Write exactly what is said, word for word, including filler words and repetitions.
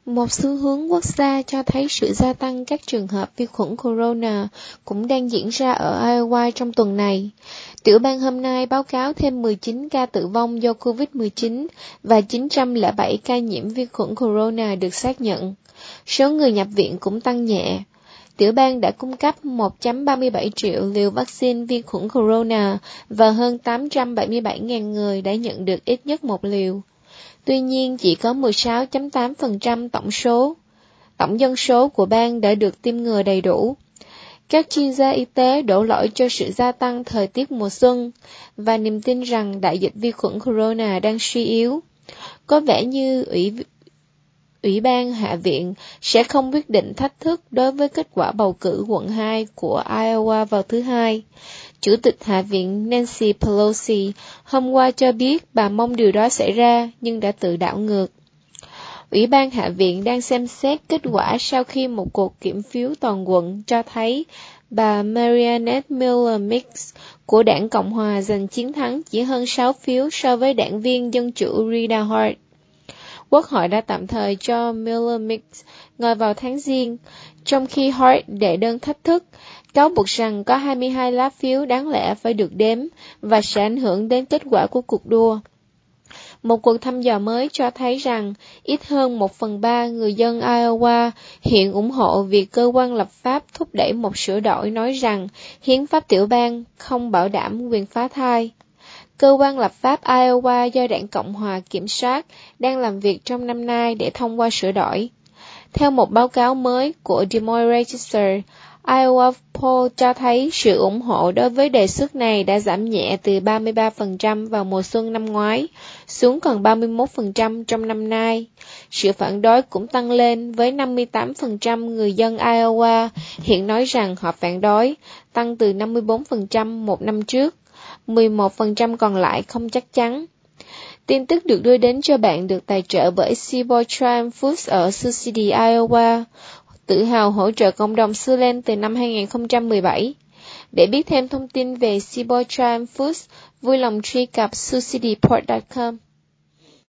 Một xu hướng quốc gia cho thấy sự gia tăng các trường hợp vi khuẩn corona cũng đang diễn ra ở Iowa trong tuần này. Tiểu bang hôm nay báo cáo thêm mười chín ca tử vong do covid mười chín và chín trăm lẻ bảy ca nhiễm vi khuẩn corona được xác nhận. Số người nhập viện cũng tăng nhẹ. Tiểu bang đã cung cấp một phẩy ba mươi bảy triệu liều vaccine vi khuẩn corona và hơn tám trăm bảy mươi bảy nghìn người đã nhận được ít nhất một liều. Tuy nhiên, chỉ có mười sáu phẩy tám phần trăm tổng số, tổng dân số của bang đã được tiêm ngừa đầy đủ. Các chuyên gia y tế đổ lỗi cho sự gia tăng thời tiết mùa xuân và niềm tin rằng đại dịch vi khuẩn corona đang suy yếu. Có vẻ như Ủy, Ủy ban Hạ viện sẽ không quyết định thách thức đối với kết quả bầu cử quận hai của Iowa vào thứ Hai. Chủ tịch Hạ viện Nancy Pelosi hôm qua cho biết bà mong điều đó xảy ra nhưng đã tự đảo ngược. Ủy ban Hạ viện đang xem xét kết quả sau khi một cuộc kiểm phiếu toàn quận cho thấy bà Mariannette Miller Meigs của đảng Cộng hòa giành chiến thắng chỉ hơn sáu phiếu so với đảng viên Dân chủ Rita Hart. Quốc hội đã tạm thời cho Miller Meigs ngồi vào tháng Giêng, trong khi Hart đệ đơn thách thức, cáo buộc rằng có hai mươi hai lá phiếu đáng lẽ phải được đếm và sẽ ảnh hưởng đến kết quả của cuộc đua. Một cuộc thăm dò mới cho thấy rằng ít hơn một phần ba người dân Iowa hiện ủng hộ việc cơ quan lập pháp thúc đẩy một sửa đổi nói rằng hiến pháp tiểu bang không bảo đảm quyền phá thai. Cơ quan lập pháp Iowa do đảng Cộng hòa kiểm soát đang làm việc trong năm nay để thông qua sửa đổi. Theo một báo cáo mới của Des Moines Register, Iowa Poll cho thấy sự ủng hộ đối với đề xuất này đã giảm nhẹ từ ba mươi ba phần trăm vào mùa xuân năm ngoái, xuống còn ba mươi mốt phần trăm trong năm nay. Sự phản đối cũng tăng lên với năm mươi tám phần trăm người dân Iowa hiện nói rằng họ phản đối, tăng từ năm mươi bốn phần trăm một năm trước, mười một phần trăm còn lại không chắc chắn. Tin tức được đưa đến cho bạn được tài trợ bởi Seaboard Triumph Foods ở Sioux City, Iowa, tự hào hỗ trợ cộng đồng Siouxland từ năm hai không một bảy. Để biết thêm thông tin về Seaboard Triumph Foods, vui lòng truy cập sioux city port chấm com.